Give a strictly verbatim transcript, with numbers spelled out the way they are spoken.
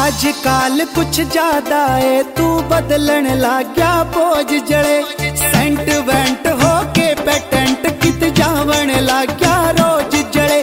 आजकल कुछ ज्यादा है तू बदलन लग गया बोझ जड़े सेंट वेंट होके पेटेंट कित जावन लग गया।